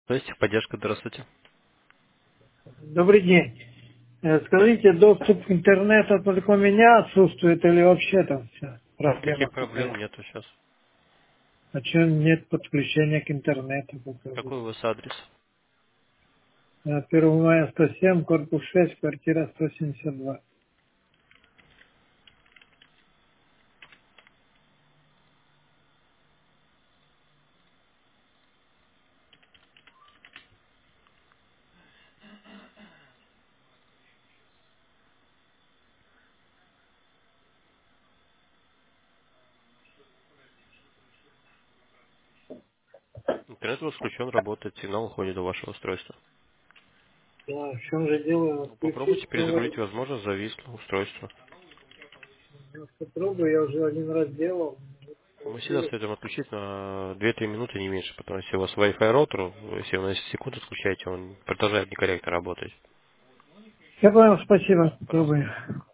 Есть поддержка, здравствуйте. Добрый день. Скажите, доступ к интернету только у меня отсутствует или вообще там вся проблема Никаких проблем какая? нету сейчас. А что нет подключения к интернету? Какой Показывает? у вас адрес? 1 мая 107, корпус 6, квартира 172. Интернет у вас включен, работает, сигнал уходит до вашего устройства. Да, в чем же дело? Ну, попробуйте Включить перезагрузить, возможно, зависло устройство. попробую, я уже один раз делал, не Мы всегда получилось. советуем отключить на 2-3 минуты, не меньше, потому что если у вас Wi-Fi роутер, если вы на секунду отключаете, он продолжает некорректно работать. Я понял, спасибо, Пожалуйста. попробую.